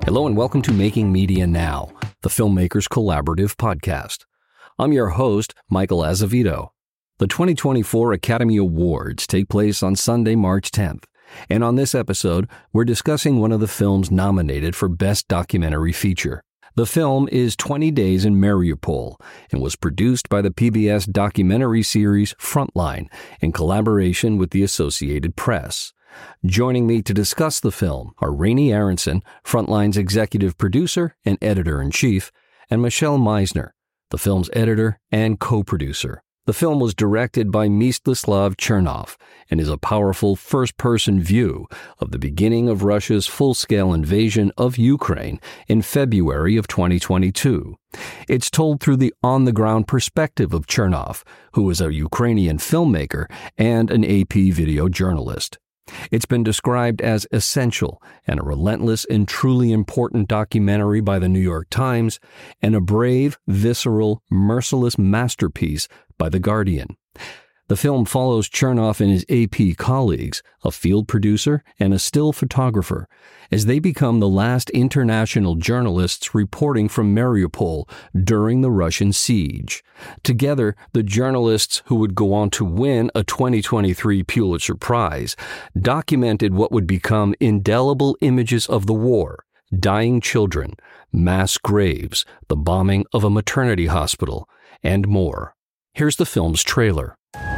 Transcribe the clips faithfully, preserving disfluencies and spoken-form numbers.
Hello and welcome to Making Media Now, the Filmmakers Collaborative podcast. I'm your host, Michael Azevedo. The twenty twenty-four Academy Awards take place on Sunday, March tenth, and on this episode, we're discussing one of the films nominated for Best Documentary Feature. The film is twenty days in Mariupol and was produced by the P B S documentary series Frontline in collaboration with the Associated Press. Joining me to discuss the film are Rainey Aronson, Frontline's executive producer and editor-in-chief, and Michelle Meisner, the film's editor and co-producer. The film was directed by Mstislav Chernov and is a powerful first-person view of the beginning of Russia's full-scale invasion of Ukraine in February of twenty twenty-two. It's told through the on-the-ground perspective of Chernov, who is a Ukrainian filmmaker and an A P video journalist. It's been described as essential and a relentless and truly important documentary by the New York Times and a brave, visceral, merciless masterpiece by The Guardian. The film follows Chernov and his A P colleagues, a field producer and a still photographer, as they become the last international journalists reporting from Mariupol during the Russian siege. Together, the journalists who would go on to win a twenty twenty-three Pulitzer Prize documented what would become indelible images of the war: dying children, mass graves, the bombing of a maternity hospital, and more. Here's the film's trailer.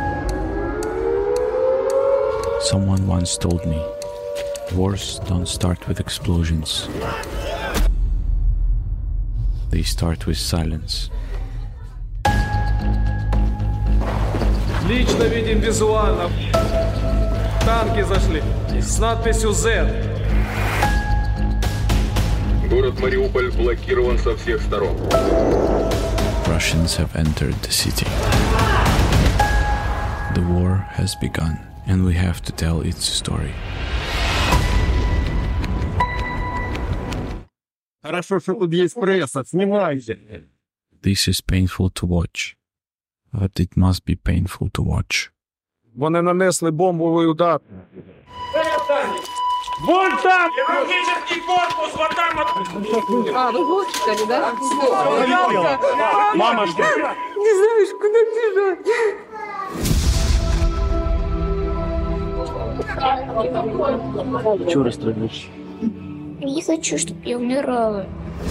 Someone once told me, wars don't start with explosions. They start with silence. Лично видим визуально. Танки зашли с надписью Z. Город Мариуполь блокирован со всех сторон. Russians have entered the city. The war has begun, and we have to tell its story. Хорошо, что тут есть пресса. Снимайте. This is painful to watch, but it must be painful to watch. Вони нанесли бомбовий удар. Вон там! Хирургический корпус, вот там вот! А, вы госпитале, да? Мамочка! Не знаешь, куда бежать. Чего расстроилась? Не хочу, чтобы я умирала.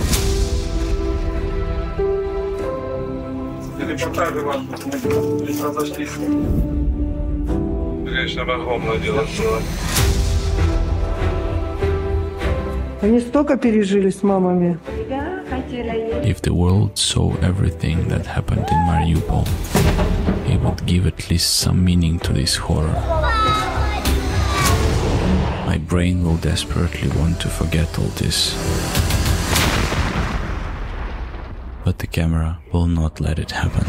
Репортажи ваши разошлись. Конечно, огромное дело. Они столько пережили с мамами. If the world saw everything that happened in Mariupol, it would give at least some meaning to this horror. My brain will desperately want to forget all this. But the camera will not let it happen.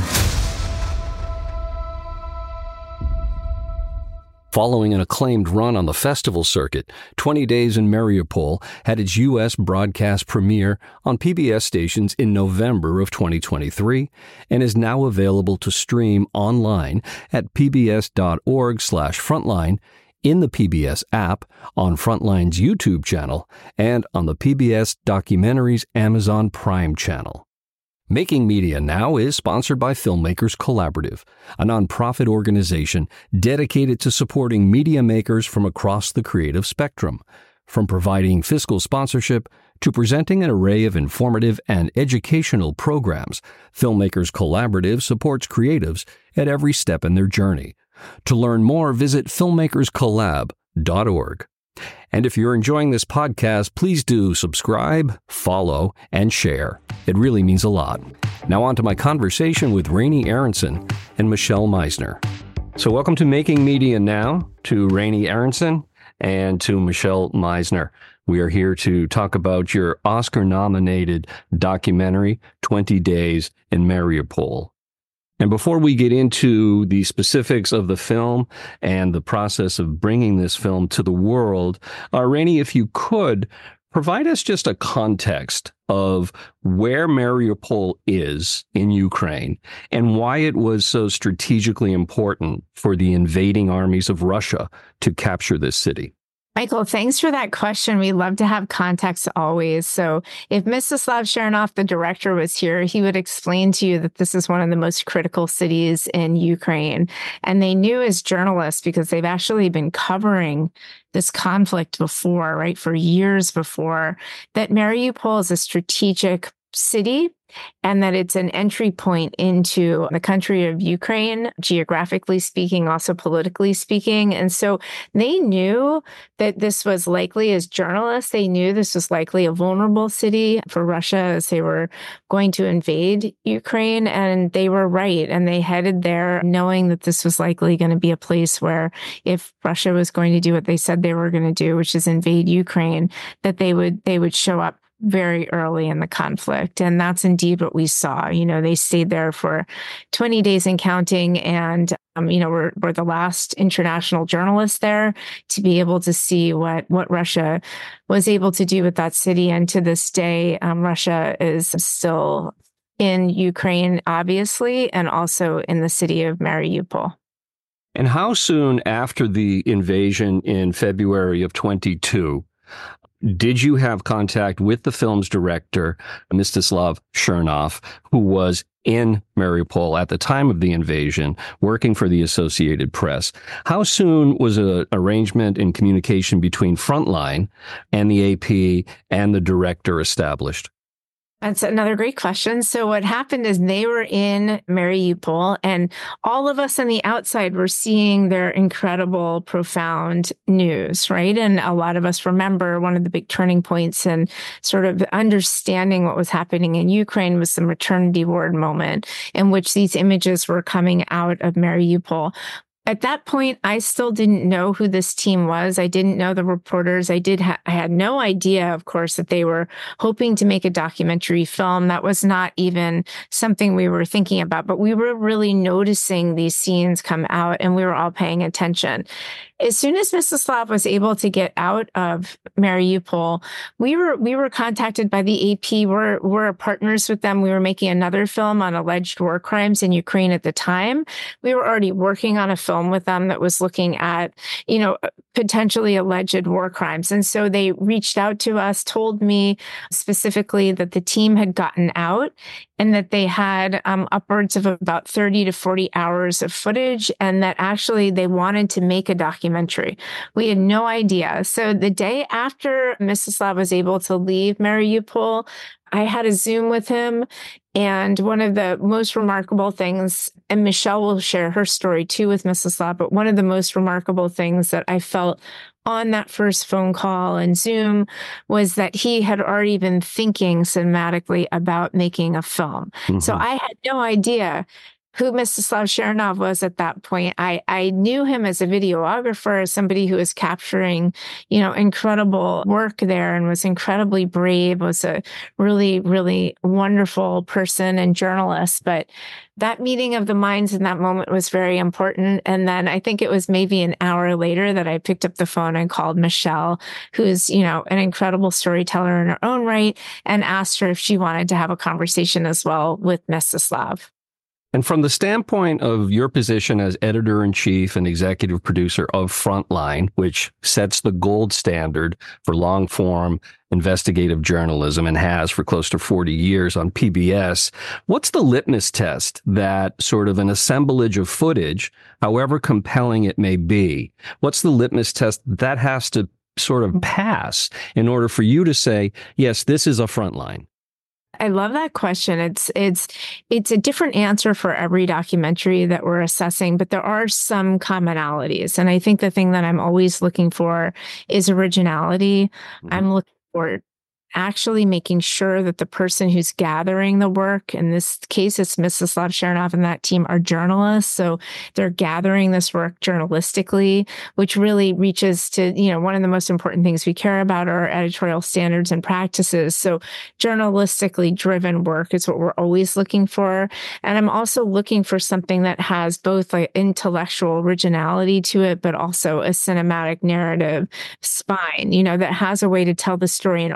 Following an acclaimed run on the festival circuit, twenty days in Mariupol had its U S broadcast premiere on P B S stations in November of twenty twenty-three and is now available to stream online at pbs.org slash frontline, in the P B S app, on Frontline's YouTube channel, and on the P B S Documentaries Amazon Prime channel. Making Media Now is sponsored by Filmmakers Collaborative, a nonprofit organization dedicated to supporting media makers from across the creative spectrum. From providing fiscal sponsorship to presenting an array of informative and educational programs, Filmmakers Collaborative supports creatives at every step in their journey. To learn more, visit filmmakers collab dot org. And if you're enjoying this podcast, please do subscribe, follow, and share. It really means a lot. Now on to my conversation with Rainey Aronson and Michelle Meisner. So welcome to Making Media Now, to Rainey Aronson and to Michelle Meisner. We are here to talk about your Oscar-nominated documentary, twenty days in Mariupol. And before we get into the specifics of the film and the process of bringing this film to the world, uh, Rainey, if you could, provide us just a context of where Mariupol is in Ukraine and why it was so strategically important for the invading armies of Russia to capture this city. Michael, thanks for that question. We love to have context always. So if Mstislav Chernov, the director, was here, he would explain to you that this is one of the most critical cities in Ukraine. And they knew as journalists, because they've actually been covering this conflict before, right, for years before, that Mariupol is a strategic city and that it's an entry point into the country of Ukraine, geographically speaking, also politically speaking. And so they knew that this was likely, as journalists, they knew this was likely a vulnerable city for Russia as they were going to invade Ukraine. And they were right. And they headed there knowing that this was likely going to be a place where if Russia was going to do what they said they were going to do, which is invade Ukraine, that they would they would show up very early in the conflict. And that's indeed what we saw. You know, they stayed there for twenty days and counting. And, um, you know, we're, we're the last international journalists there to be able to see what, what Russia was able to do with that city. And to this day, um, Russia is still in Ukraine, obviously, and also in the city of Mariupol. And how soon after the invasion in February of twenty-two did you have contact with the film's director, Mstislav Chernov, who was in Mariupol at the time of the invasion, working for the Associated Press? How soon was an arrangement and communication between Frontline and the A P and the director established? That's another great question. So what happened is they were in Mariupol, and all of us on the outside were seeing their incredible, profound news, right? And a lot of us remember one of the big turning points in sort of understanding what was happening in Ukraine was the maternity ward moment in which these images were coming out of Mariupol. At that point, I still didn't know who this team was. I didn't know the reporters. I did. Ha- I had no idea, of course, that they were hoping to make a documentary film. That was not even something we were thinking about, but we were really noticing these scenes come out and we were all paying attention. As soon as Mstislav was able to get out of Mariupol, we were we were contacted by the A P. We're, we're partners with them. We were making another film on alleged war crimes in Ukraine at the time. We were already working on a film with them that was looking at, you know, potentially alleged war crimes. And so they reached out to us, told me specifically that the team had gotten out and that they had um, upwards of about thirty to forty hours of footage, and that actually they wanted to make a documentary. We had no idea. So the day after Mstislav was able to leave Mariupol, I had a Zoom with him. And one of the most remarkable things, and Michelle will share her story too with Mstislav, but one of the most remarkable things that I felt on that first phone call and Zoom was that he had already been thinking cinematically about making a film. Mm-hmm. So I had no idea who Mstislav Chernov was at that point. I, I knew him as a videographer, as somebody who was capturing, you know, incredible work there and was incredibly brave, was a really, really wonderful person and journalist. But that meeting of the minds in that moment was very important. And then I think it was maybe an hour later that I picked up the phone and called Michelle, who's, you know, an incredible storyteller in her own right, and asked her if she wanted to have a conversation as well with Mstislav. And from the standpoint of your position as editor-in-chief and executive producer of Frontline, which sets the gold standard for long-form investigative journalism and has for close to forty years on P B S, what's the litmus test that sort of an assemblage of footage, however compelling it may be, what's the litmus test that has to sort of pass in order for you to say, yes, this is a Frontline? I love that question. It's it's it's a different answer for every documentary that we're assessing, but there are some commonalities. And I think the thing that I'm always looking for is originality. Mm-hmm. I'm looking for actually making sure that the person who's gathering the work, in this case, it's Mstislav Chernov and that team, are journalists. So they're gathering this work journalistically, which really reaches to, you know, one of the most important things we care about are editorial standards and practices. So journalistically driven work is what we're always looking for. And I'm also looking for something that has both like intellectual originality to it, but also a cinematic narrative spine, you know, that has a way to tell the story in our form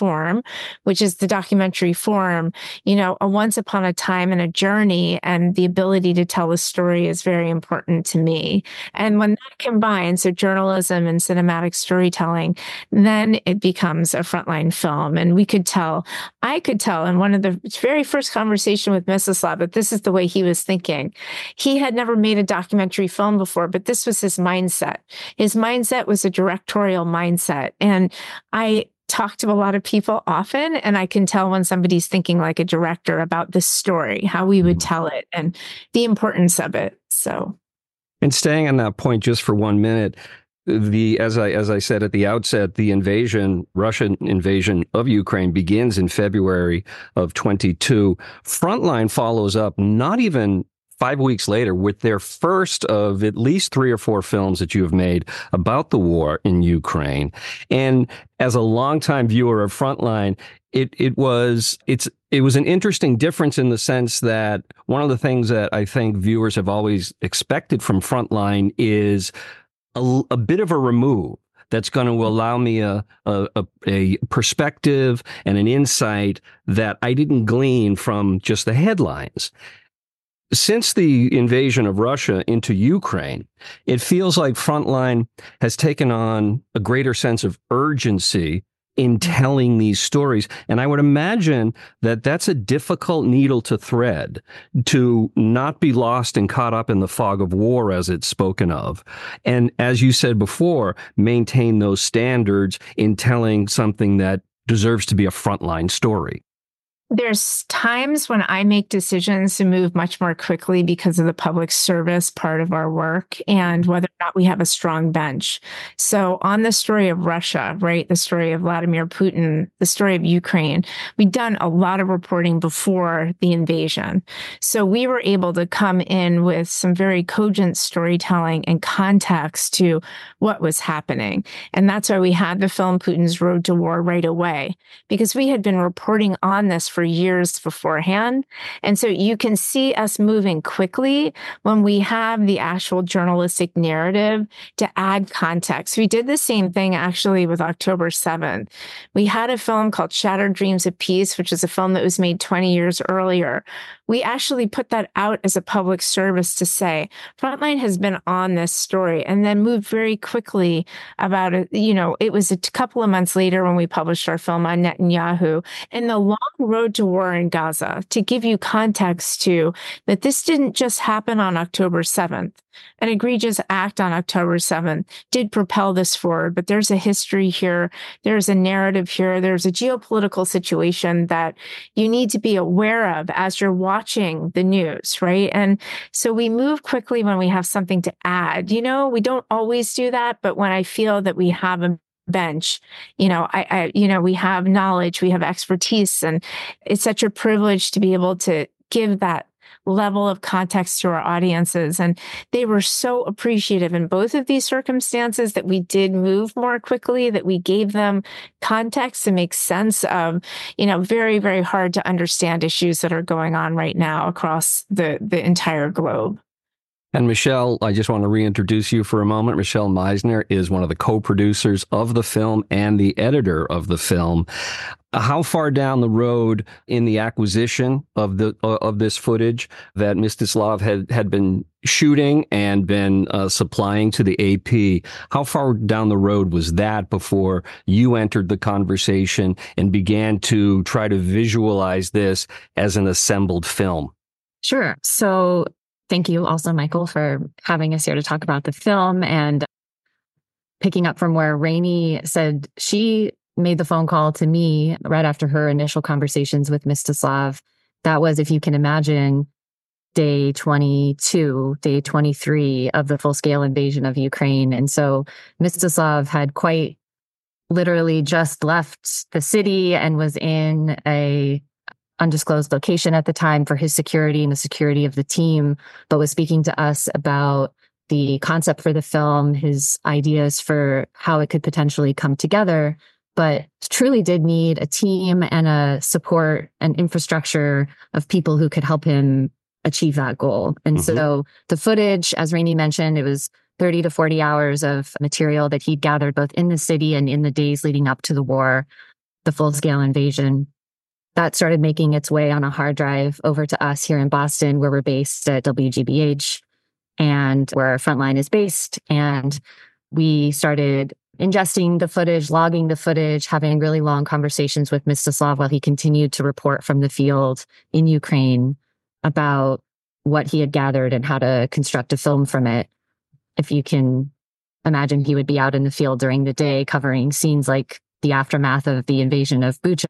form, which is the documentary form, you know, a once upon a time and a journey and the ability to tell a story is very important to me. And when that combines, so journalism and cinematic storytelling, then it becomes a frontline film. And we could tell, I could tell in one of the very first conversation with Mstislav that this is the way he was thinking. He had never made a documentary film before, but this was his mindset. His mindset was a directorial mindset. And I talk to a lot of people often, and I can tell when somebody's thinking like a director about this story, how we would tell it, and the importance of it. So, and staying on that point just for one minute, the as I as I said at the outset, the invasion, Russian invasion of Ukraine begins in February of twenty-two. Frontline follows up not even five weeks later with their first of at least three or four films that you have made about the war in Ukraine. And as a longtime viewer of Frontline, it it was it's it was an interesting difference in the sense that one of the things that I think viewers have always expected from Frontline is a, a bit of a remove that's going to allow me a, a a perspective and an insight that I didn't glean from just the headlines. Since the invasion of Russia into Ukraine, it feels like Frontline has taken on a greater sense of urgency in telling these stories. And I would imagine that that's a difficult needle to thread, to not be lost and caught up in the fog of war as it's spoken of. And as you said before, maintain those standards in telling something that deserves to be a frontline story. There's times when I make decisions to move much more quickly because of the public service part of our work and whether or not we have a strong bench. So on the story of Russia, right, the story of Vladimir Putin, the story of Ukraine, we'd done a lot of reporting before the invasion. So we were able to come in with some very cogent storytelling and context to what was happening. And that's why we had the film Putin's Road to War right away, because we had been reporting on this for years beforehand. And so you can see us moving quickly when we have the actual journalistic narrative to add context. We did the same thing actually with October seventh. We had a film called Shattered Dreams of Peace, which is a film that was made twenty years earlier. We actually put that out as a public service to say, Frontline has been on this story, and then moved very quickly about it. You know, it was a couple of months later when we published our film on Netanyahu and the long road to war in Gaza, to give you context to that this didn't just happen on October seventh. An egregious act on October seventh did propel this forward, but there's a history here. There's a narrative here. There's a geopolitical situation that you need to be aware of as you're watching the news, right? And so we move quickly when we have something to add. You know, we don't always do that, but when I feel that we have a bench, you know, I, I, you know, we have knowledge, we have expertise, and it's such a privilege to be able to give that level of context to our audiences. And they were so appreciative in both of these circumstances that we did move more quickly, that we gave them context to make sense of, you know, very, very hard to understand issues that are going on right now across the, the entire globe. And Michelle, I just want to reintroduce you for a moment. Michelle Meisner is one of the co-producers of the film and the editor of the film. How far down the road in the acquisition of the uh, of this footage that Mstislav had, had been shooting and been uh, supplying to the A P, how far down the road was that before you entered the conversation and began to try to visualize this as an assembled film? Sure. So thank you also, Michael, for having us here to talk about the film. And picking up from where Rainey said she made the phone call to me right after her initial conversations with Mstislav. That was, if you can imagine, day twenty-two, day twenty-three of the full-scale invasion of Ukraine. And so Mstislav had quite literally just left the city and was in a undisclosed location at the time for his security and the security of the team, but was speaking to us about the concept for the film, his ideas for how it could potentially come together, but truly did need a team and a support and infrastructure of people who could help him achieve that goal. And mm-hmm. so the footage, as Rainey mentioned, it was thirty to forty hours of material that he'd gathered both in the city and in the days leading up to the war. the full-scale invasion. That started making its way on a hard drive over to us here in Boston, where we're based at W G B H and where our Frontline is based. And we started ingesting the footage, logging the footage, having really long conversations with Mstislav while he continued to report from the field in Ukraine about what he had gathered and how to construct a film from it. If you can imagine, he would be out in the field during the day covering scenes like the aftermath of the invasion of Bucha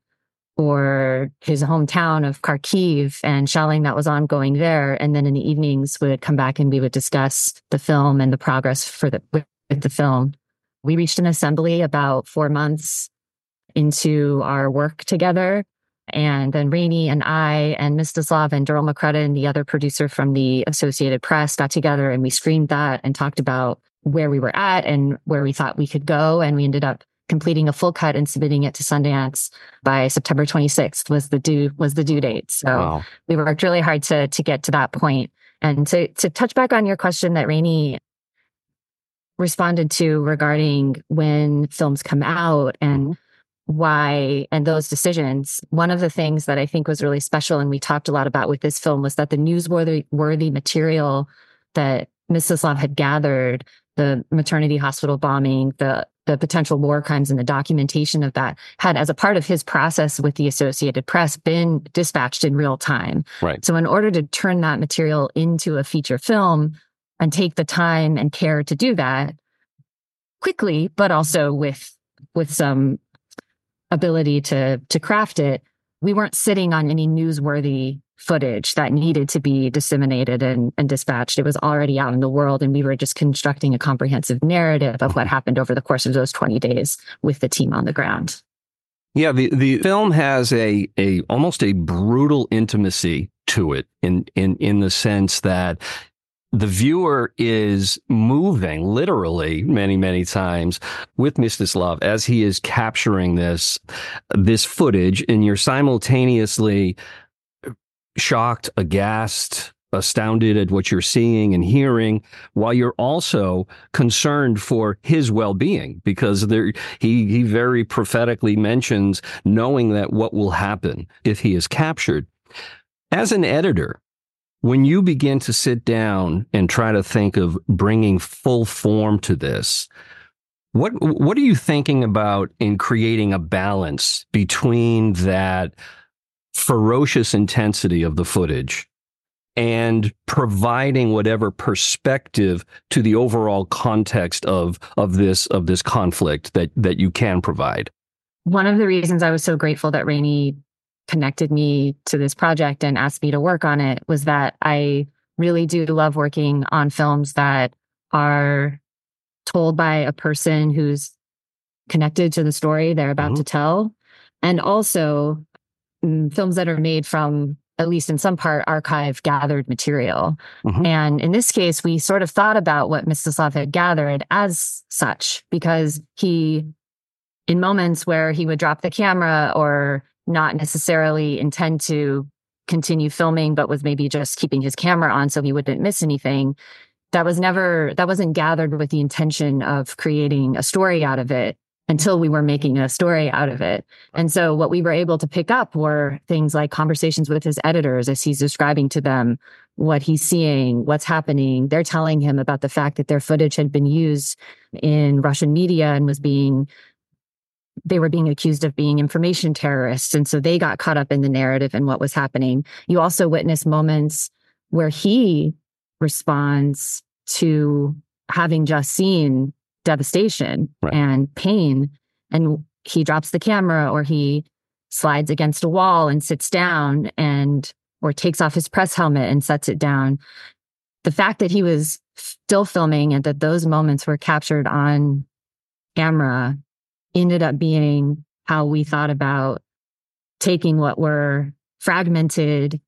or his hometown of Kharkiv and shelling that was ongoing there. And then in the evenings we would come back and we would discuss the film and the progress for the with the film. We reached an assembly about four months into our work together. And then Rainey and I and Mstislav and Daryl McCrudden, the other producer from the Associated Press, got together and we screened that and talked about where we were at and where we thought we could go. And we ended up completing a full cut and submitting it to Sundance by September twenty-sixth was the due was the due date. So wow. We worked really hard to to get to that point. And to to touch back on your question that Rainey responded to regarding when films come out and why and those decisions, one of the things that I think was really special and we talked a lot about with this film was that the newsworthy worthy material that Mstislav had gathered, the maternity hospital bombing, the the potential war crimes and the documentation of that had, as a part of his process with the Associated Press, been dispatched in real time. Right. So in order to turn that material into a feature film and take the time and care to do that quickly, but also with with some ability to to craft it, we weren't sitting on any newsworthy footage that needed to be disseminated and, and dispatched. It was already out in the world, and we were just constructing a comprehensive narrative of what happened over the course of those twenty days with the team on the ground. Yeah, the, the film has a a almost a brutal intimacy to it in in in the sense that the viewer is moving literally many, many times with Mstislav as he is capturing this this footage, and you're simultaneously shocked, aghast, astounded at what you're seeing and hearing, while you're also concerned for his well-being, because there he he very prophetically mentions knowing that what will happen if he is captured. As an editor, when you begin to sit down and try to think of bringing full form to this, what what are you thinking about in creating a balance between that ferocious intensity of the footage and providing whatever perspective to the overall context of of this of this conflict that that you can provide? One of the reasons I was so grateful that Rainey connected me to this project and asked me to work on it was that I really do love working on films that are told by a person who's connected to the story they're about mm-hmm. to tell, and also mm, films that are made from, at least in some part, archive gathered material. Mm-hmm. And in this case, we sort of thought about what Mstislav had gathered as such, because he, in moments where he would drop the camera or not necessarily intend to continue filming, but was maybe just keeping his camera on so he wouldn't miss anything, that was never, that wasn't gathered with the intention of creating a story out of it until we were making a story out of it. And so what we were able to pick up were things like conversations with his editors as he's describing to them what he's seeing, what's happening. They're telling him about the fact that their footage had been used in Russian media and was being they were being accused of being information terrorists. And so they got caught up in the narrative and what was happening. You also witness moments where he responds to having just seen devastation right. and pain. And he drops the camera, or he slides against a wall and sits down, and or takes off his press helmet and sets it down. The fact that he was still filming and that those moments were captured on camera ended up being how we thought about taking what were fragmented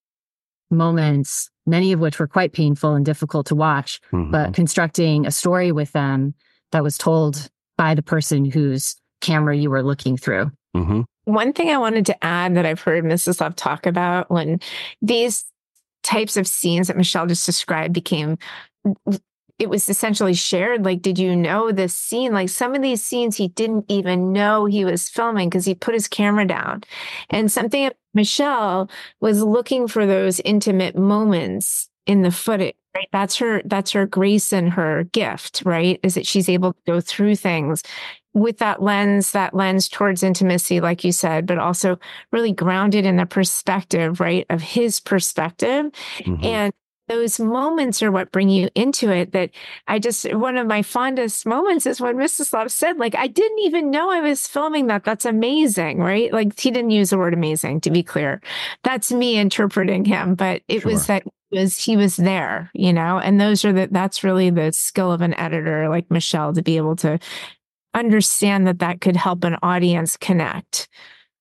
moments, many of which were quite painful and difficult to watch, mm-hmm. but constructing a story with them that was told by the person whose camera you were looking through. Mm-hmm. One thing I wanted to add that I've heard Mstislav talk about when these types of scenes that Michelle just described became it was essentially shared. Like, did you know this scene? Like some of these scenes he didn't even know he was filming because he put his camera down. And something Michelle was looking for those intimate moments in the footage, right? That's her, that's her grace and her gift, right? Is that she's able to go through things with that lens, that lens towards intimacy, like you said, but also really grounded in the perspective, right? Of his perspective. Mm-hmm. And those moments are what bring you into it. That I just, one of my fondest moments is when Mstislav said, like, I didn't even know I was filming that. That's amazing, right? Like, he didn't use the word amazing, to be clear. That's me interpreting him, but it sure. was that he was, he was there, you know, and those are the, that's really the skill of an editor like Michelle, to be able to understand that that could help an audience connect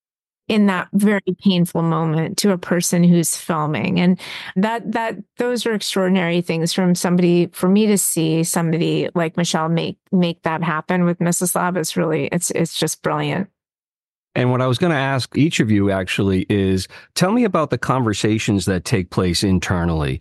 in that very painful moment to a person who's filming. And that, that, those are extraordinary things from somebody, for me to see somebody like Michelle make, make that happen with Mstislav. It's really, it's, it's just brilliant. And what I was going to ask each of you actually is, tell me about the conversations that take place internally.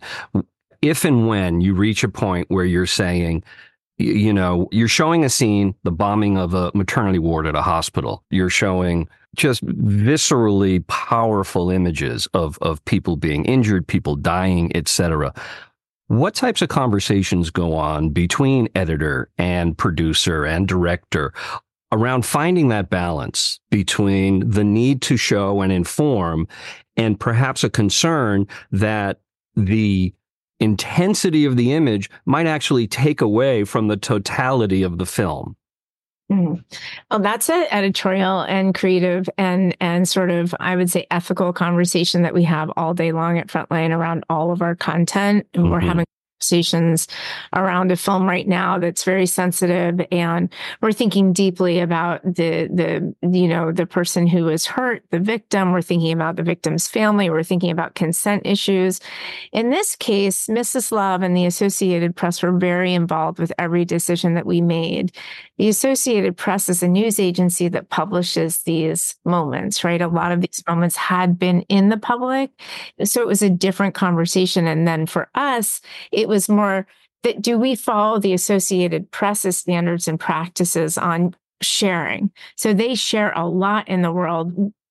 If and when you reach a point where you're saying, you know, you're showing a scene, the bombing of a maternity ward at a hospital. You're showing just viscerally powerful images of, of people being injured, people dying, et cetera. What types of conversations go on between editor and producer and director around finding that balance between the need to show and inform and perhaps a concern that the intensity of the image might actually take away from the totality of the film? Mm-hmm. Well, that's an editorial and creative and and sort of, I would say, ethical conversation that we have all day long at Frontline around all of our content. And mm-hmm. we're having conversations around a film right now that's very sensitive, and we're thinking deeply about the the you know the person who was hurt, the victim. We're thinking about the victim's family. We're thinking about consent issues. In this case, Mstislav and the Associated Press were very involved with every decision that we made. The Associated Press is a news agency that publishes these moments, right? A lot of these moments had been in the public, so it was a different conversation. And then for us, it was more that, do we follow the Associated Press's standards and practices on sharing? So they share a lot in the world,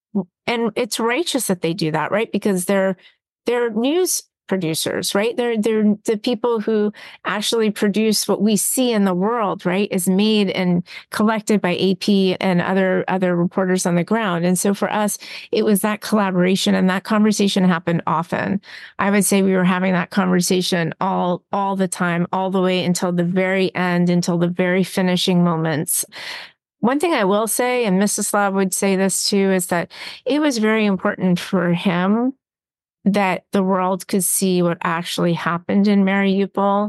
and it's righteous that they do that, right? Because they're they're news producers, right? They're they're the people who actually produce what we see in the world, right? Is made and collected by A P and other other reporters on the ground. And so for us, it was that collaboration, and that conversation happened often. I would say we were having that conversation all all the time, all the way until the very end, until the very finishing moments. One thing I will say, and Mstislav would say this too, is that it was very important for him that the world could see what actually happened in Mariupol,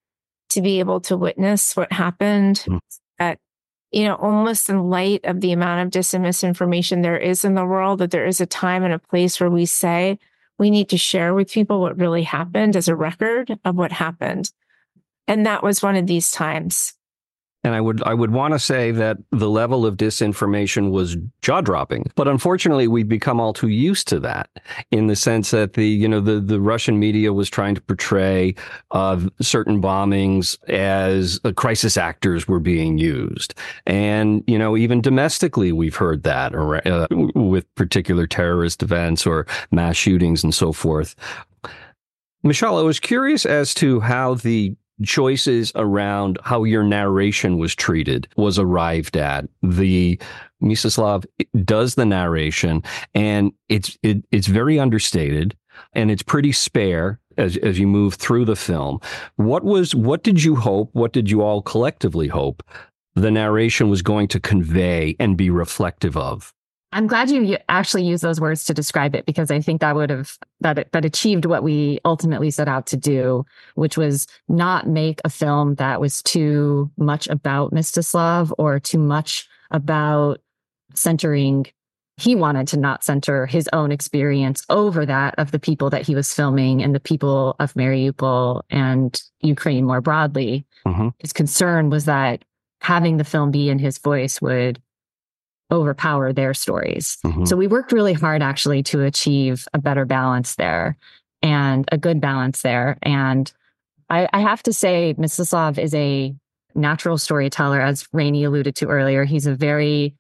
to be able to witness what happened. Mm. That, you know, almost in light of the amount of dis and misinformation there is in the world, that there is a time and a place where we say we need to share with people what really happened as a record of what happened. And that was one of these times. And I would I would want to say that the level of disinformation was jaw-dropping. But unfortunately, we've become all too used to that, in the sense that the, you know, the, the Russian media was trying to portray uh, certain bombings as uh, crisis actors were being used. And, you know, even domestically, we've heard that uh, with particular terrorist events or mass shootings and so forth. Michelle, I was curious as to how the choices around how your narration was treated was arrived at. The Mstislav does the narration, and it's it, it's very understated, and it's pretty spare as as you move through the film. What was what did you hope? What did you all collectively hope the narration was going to convey and be reflective of? I'm glad you actually used those words to describe it, because I think that would have, that, that achieved what we ultimately set out to do, which was not make a film that was too much about Mstislav or too much about centering. He wanted to not center his own experience over that of the people that he was filming and the people of Mariupol and Ukraine more broadly. Mm-hmm. His concern was that having the film be in his voice would overpower their stories. Mm-hmm. So we worked really hard actually to achieve a better balance there, and a good balance there. And I, I have to say, Mstislav is a natural storyteller, as Rainey alluded to earlier. He's a very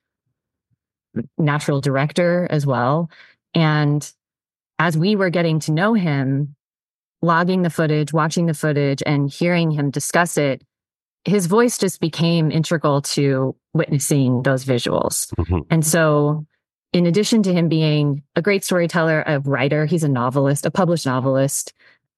natural director as well. And as we were getting to know him, logging the footage, watching the footage, and hearing him discuss it, his voice just became integral to witnessing those visuals. Mm-hmm. And so, in addition to him being a great storyteller, a writer, he's a novelist, a published novelist.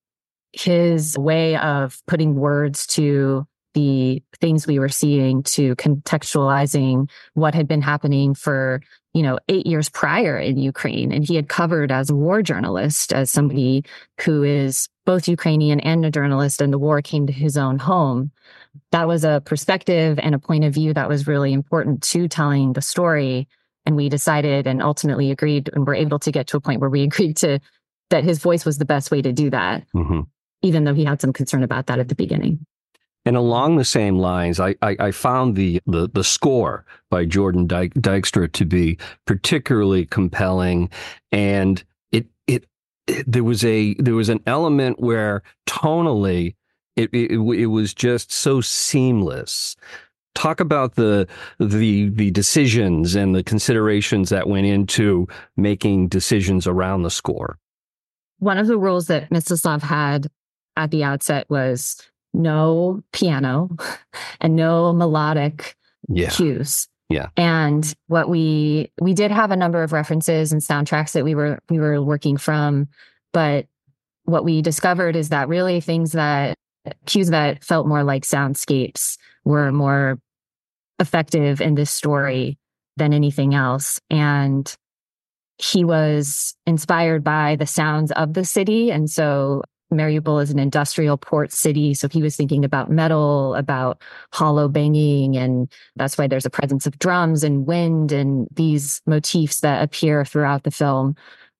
His way of putting words to the things we were seeing, to contextualizing what had been happening for, you know, eight years prior in Ukraine. And he had covered as a war journalist, as somebody who is both Ukrainian and a journalist, and the war came to his own home. That was a perspective and a point of view that was really important to telling the story. And we decided and ultimately agreed, and were able to get to a point where we agreed to that his voice was the best way to do that, mm-hmm. even though he had some concern about that at the beginning. And along the same lines, I, I, I found the, the the score by Jordan Dyke, Dykstra to be particularly compelling, and it, it it there was a there was an element where tonally it it, it was just so seamless. Talk about the the the decisions and the considerations that went into making decisions around the score. One of the rules that Mstislav had at the outset was no piano and no melodic yeah. cues. Yeah. And what we we did have a number of references and soundtracks that we were we were working from, but what we discovered is that really things that cues that felt more like soundscapes were more effective in this story than anything else. And he was inspired by the sounds of the city. And so Mariupol is an industrial port city. So he was thinking about metal, about hollow banging. And that's why there's a presence of drums and wind and these motifs that appear throughout the film.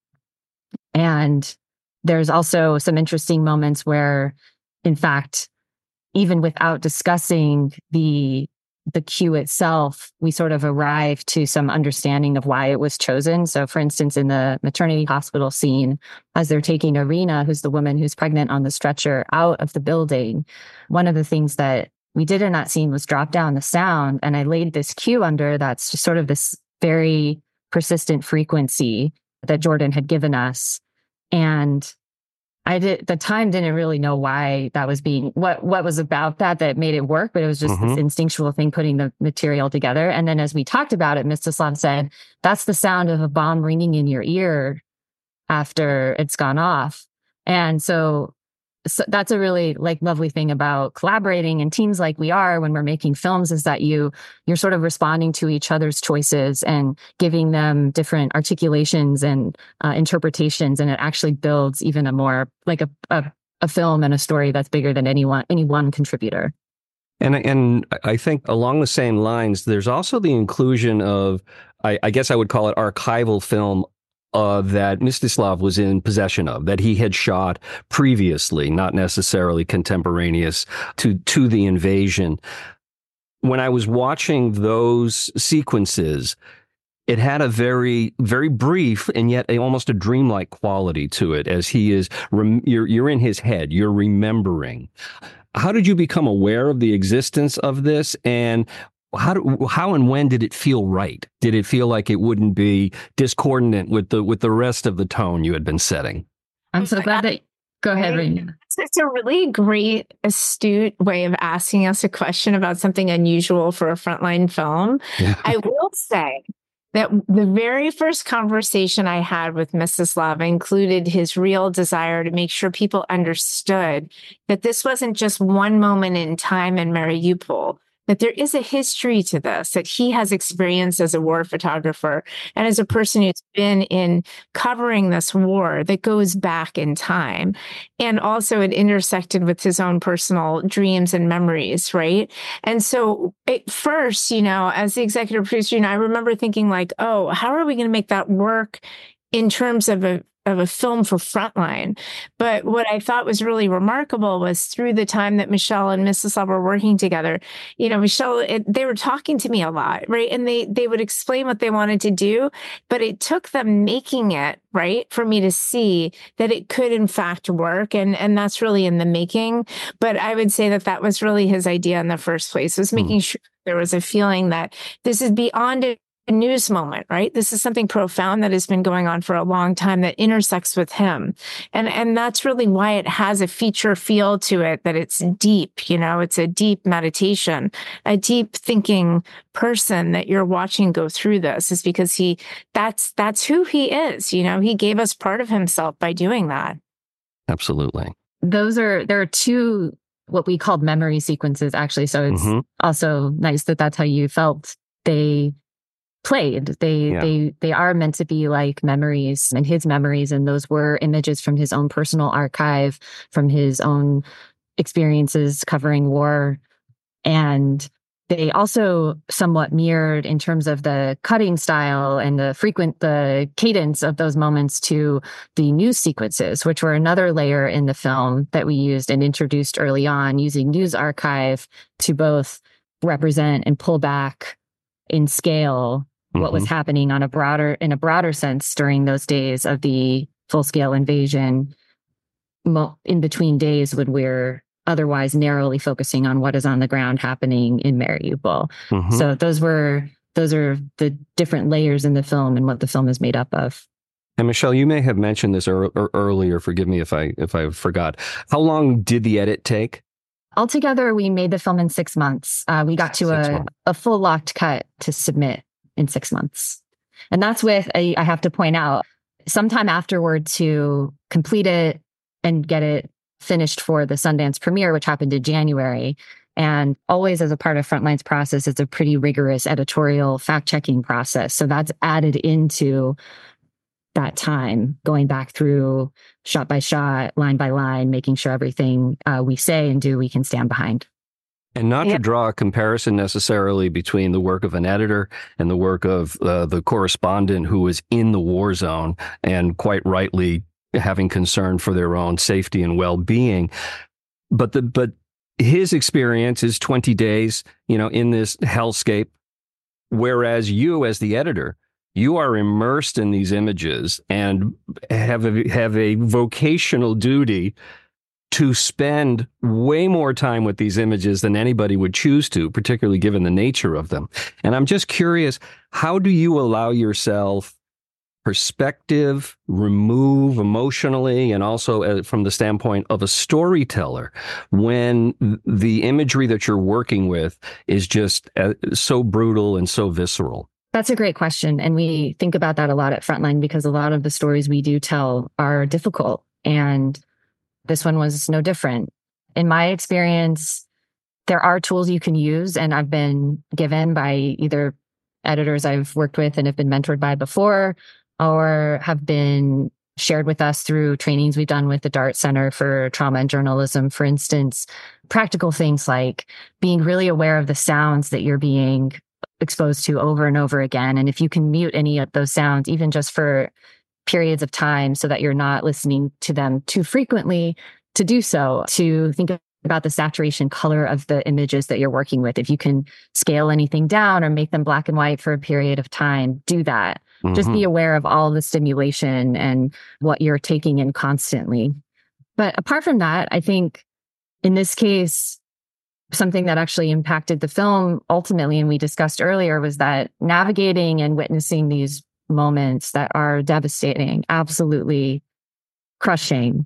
And there's also some interesting moments where, in fact, even without discussing the the cue itself, we sort of arrive to some understanding of why it was chosen. So, for instance, in the maternity hospital scene, as they're taking Irina, who's the woman who's pregnant on the stretcher, out of the building, one of the things that we did in that scene was drop down the sound. And I laid this cue under that's just sort of this very persistent frequency that Jordan had given us. And I did, the time didn't really know why that was being, what, what was about that, that made it work, but it was just mm-hmm. this instinctual thing, putting the material together. And then as we talked about it, Mstislav said, that's the sound of a bomb ringing in your ear after it's gone off. And so, so that's a really like lovely thing about collaborating in teams like we are when we're making films, is that you, you're sort of responding to each other's choices and giving them different articulations and uh, interpretations. And it actually builds even a more like a, a, a film and a story that's bigger than anyone, any one contributor. And and I think along the same lines, there's also the inclusion of, I, I guess I would call it archival film Uh, that Mstislav was in possession of, that he had shot previously, not necessarily contemporaneous to, to the invasion. When I was watching those sequences, it had a very, very brief and yet a, almost a dreamlike quality to it, as he is, rem- you're, you're in his head, you're remembering. How did you become aware of the existence of this, and How do, how and when did it feel right? Did it feel like it wouldn't be discordant with the with the rest of the tone you had been setting? I'm so glad that. Go ahead, Rainey. It's a really great, astute way of asking us a question about something unusual for a frontline film. Yeah. I will say that the very first conversation I had with Mstislav included his real desire to make sure people understood that this wasn't just one moment in time in Mariupol, that there is a history to this, that he has experience as a war photographer and as a person who's been in covering this war that goes back in time. And also it intersected with his own personal dreams and memories, right? And so at first, you know, as the executive producer, you know, I remember thinking like, oh, how are we going to make that work in terms of a of a film for Frontline. But what I thought was really remarkable was through the time that Michelle and Mistislav were working together, you know, Michelle, it, they were talking to me a lot, right? And they, they would explain what they wanted to do, but it took them making it, right, for me to see that it could in fact work. And, and that's really in the making. But I would say that that was really his idea in the first place, was making mm. sure there was a feeling that this is beyond a news moment, right? This is something profound that has been going on for a long time that intersects with him. And, and that's really why it has a feature feel to it, that it's deep, you know, it's a deep meditation, a deep thinking person that you're watching go through this, is because he, that's, that's who he is. You know, he gave us part of himself by doing that. Absolutely. Those are, there are two, what we called memory sequences, actually. So it's mm-hmm. also nice that that's how you felt they played. They, yeah. they, they are meant to be like memories, and his memories. And those were images from his own personal archive, from his own experiences covering war. And they also somewhat mirrored in terms of the cutting style and the frequent, the cadence of those moments to the news sequences, which were another layer in the film that we used and introduced early on, using news archive to both represent and pull back in scale what mm-hmm. was happening on a broader, in a broader sense during those days of the full-scale invasion, mo- in between days when we're otherwise narrowly focusing on what is on the ground happening in Mariupol. Mm-hmm. So those were, those are the different layers in the film and what the film is made up of. And Michelle, you may have mentioned this er- er- earlier. Forgive me if I if I forgot. How long did the edit take? Altogether, we made the film in six months. Uh, we got to a, a full locked cut to submit in six months. And that's with, a, I have to point out, sometime afterward to complete it and get it finished for the Sundance premiere, which happened in January. And always as a part of Frontline's process, it's a pretty rigorous editorial fact-checking process. So that's added into that time, going back through shot by shot, line by line, making sure everything uh, we say and do, we can stand behind. And not yep. to draw a comparison necessarily between the work of an editor and the work of uh, the correspondent who was in the war zone and quite rightly having concern for their own safety and well-being. But the but his experience is twenty days, you know, in this hellscape, whereas you as the editor, you are immersed in these images and have a, have a vocational duty to spend way more time with these images than anybody would choose to, particularly given the nature of them. And I'm just curious, how do you allow yourself perspective, remove emotionally, and also uh, from the standpoint of a storyteller, when the imagery that you're working with is just uh, so brutal and so visceral? That's a great question. And we think about that a lot at Frontline, because a lot of the stories we do tell are difficult. And this one was no different. In my experience, there are tools you can use, and I've been given by either editors I've worked with and have been mentored by before, or have been shared with us through trainings we've done with the DART Center for Trauma and Journalism, for instance, practical things like being really aware of the sounds that you're being exposed to over and over again. And if you can mute any of those sounds, even just for periods of time, so that you're not listening to them too frequently, to do so, to think about the saturation color of the images that you're working with. If you can scale anything down or make them black and white for a period of time, do that. Mm-hmm. Just be aware of all the stimulation and what you're taking in constantly. But apart from that, I think in this case, something that actually impacted the film ultimately, and we discussed earlier, was that navigating and witnessing these moments that are devastating, absolutely crushing,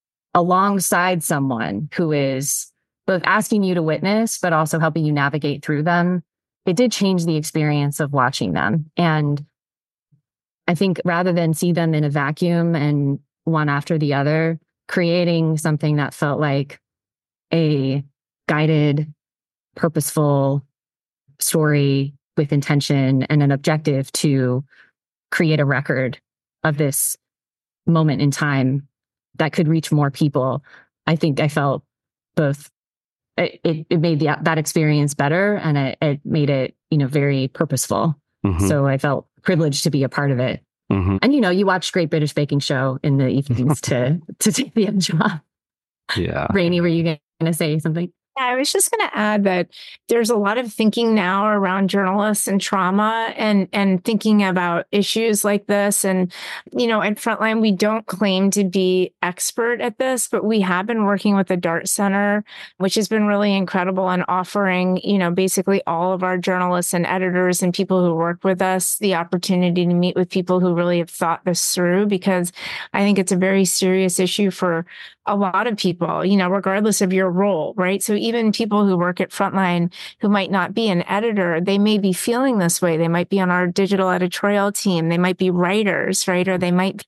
alongside someone who is both asking you to witness, but also helping you navigate through them, it did change the experience of watching them. And I think rather than see them in a vacuum and one after the other, creating something that felt like a guided, purposeful story with intention and an objective to create a record of this moment in time that could reach more people. I think I felt both, it, it made the, that experience better, and it, it made it, you know, very purposeful. Mm-hmm. So I felt privileged to be a part of it. Mm-hmm. And, you know, you watch Great British Baking Show in the evenings to, to take the edge off. Yeah. Rainey, were you going to say something? I was just going to add that there's a lot of thinking now around journalists and trauma and, and thinking about issues like this. And, you know, at Frontline, we don't claim to be expert at this, but we have been working with the DART Center, which has been really incredible in offering, you know, basically all of our journalists and editors and people who work with us the opportunity to meet with people who really have thought this through, because I think it's a very serious issue for a lot of people, you know, regardless of your role, right? So even people who work at Frontline who might not be an editor, they may be feeling this way. They might be on our digital editorial team. They might be writers, right? Or they might be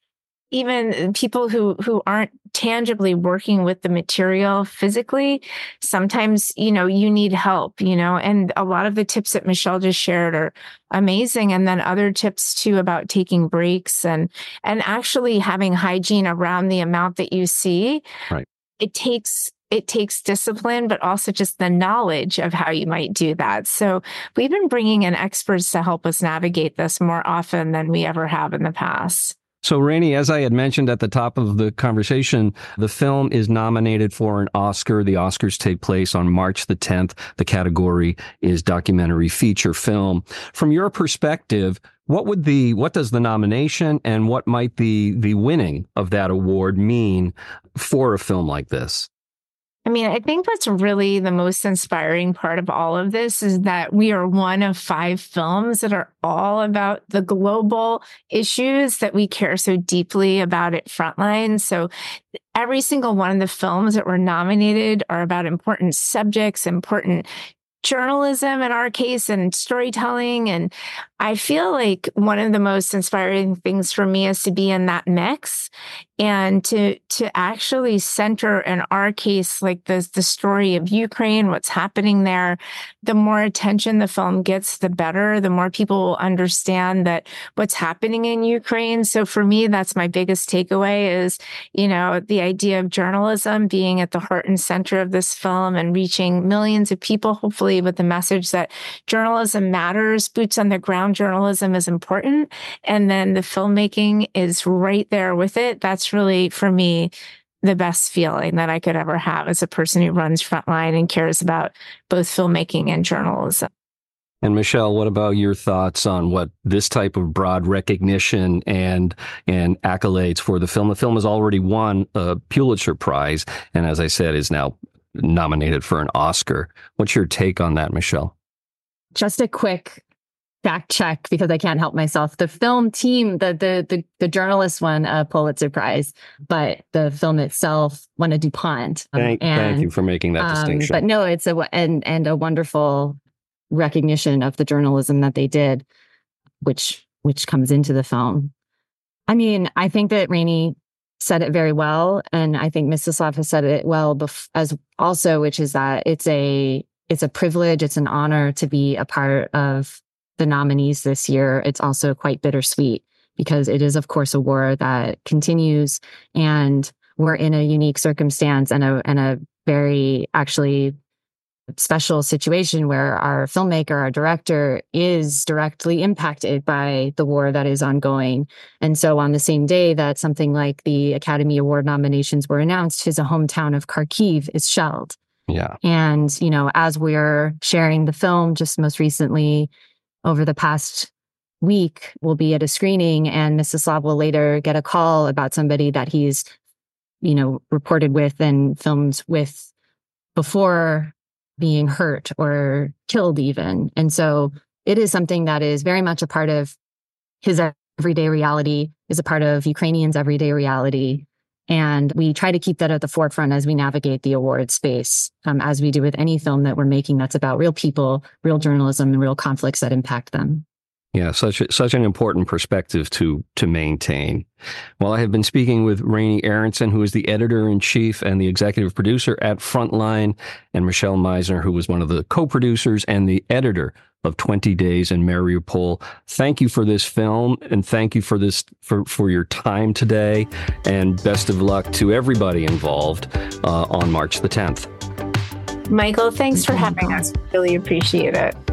even people who, who aren't tangibly working with the material physically. Sometimes, you know, you need help, you know, and a lot of the tips that Michelle just shared are amazing. And then other tips too about taking breaks and, and actually having hygiene around the amount that you see. Right. It takes It takes discipline, but also just the knowledge of how you might do that. So we've been bringing in experts to help us navigate this more often than we ever have in the past. So, Rainey, as I had mentioned at the top of the conversation, the film is nominated for an Oscar. The Oscars take place on March the tenth. The category is documentary feature film. From your perspective, what would the what does the nomination and what might the the winning of that award mean for a film like this? I mean, I think what's really the most inspiring part of all of this is that we are one of five films that are all about the global issues that we care so deeply about at Frontline. So every single one of the films that were nominated are about important subjects, important journalism in our case, and storytelling. And I feel like one of the most inspiring things for me is to be in that mix and to to actually center, in our case, like the, the story of Ukraine, what's happening there. The more attention the film gets, the better, the more people will understand that what's happening in Ukraine. So for me, that's my biggest takeaway is, you know, the idea of journalism being at the heart and center of this film and reaching millions of people, hopefully with the message that journalism matters, boots on the ground journalism is important. And then the filmmaking is right there with it. That's really, for me, the best feeling that I could ever have as a person who runs Frontline and cares about both filmmaking and journalism. And Michelle, what about your thoughts on what this type of broad recognition and and accolades for the film? The film has already won a Pulitzer Prize, and as I said, is now nominated for an Oscar. What's your take on that, Michelle? Just a quick fact check, because I can't help myself. The film team, the the the, the journalist won a Pulitzer Prize, but the film itself won a DuPont. Thank, and, thank you for making that um, distinction. But no, it's a and and a wonderful recognition of the journalism that they did, which which comes into the film. I mean, I think that Rainey said it very well, and I think Mstislav has said it well bef- as also, which is that it's a it's a privilege, it's an honor to be a part of the nominees this year. It's also quite bittersweet because it is, of course, a war that continues, and we're in a unique circumstance and a and a very actually special situation where our filmmaker, our director, is directly impacted by the war that is ongoing. And so on the same day that something like the Academy Award nominations were announced, his hometown of Kharkiv is shelled. Yeah. And, you know, as we're sharing the film just most recently over the past week, we'll be at a screening, and Mstislav will later get a call about somebody that he's, you know, reported with and filmed with before being hurt or killed even. And so it is something that is very much a part of his everyday reality, is a part of Ukrainians' everyday reality. And we try to keep that at the forefront as we navigate the award space, um, as we do with any film that we're making that's about real people, real journalism, and real conflicts that impact them. Yeah, such a, such an important perspective to to maintain. Well, I have been speaking with Rainey Aronson, who is the editor-in-chief and the executive producer at Frontline, and Michelle Meisner, who was one of the co-producers and the editor of twenty days in Mariupol. Thank you for this film, and thank you for this for, for your time today, and best of luck to everybody involved uh, on March the tenth. Michael, thanks for having us. Really appreciate it.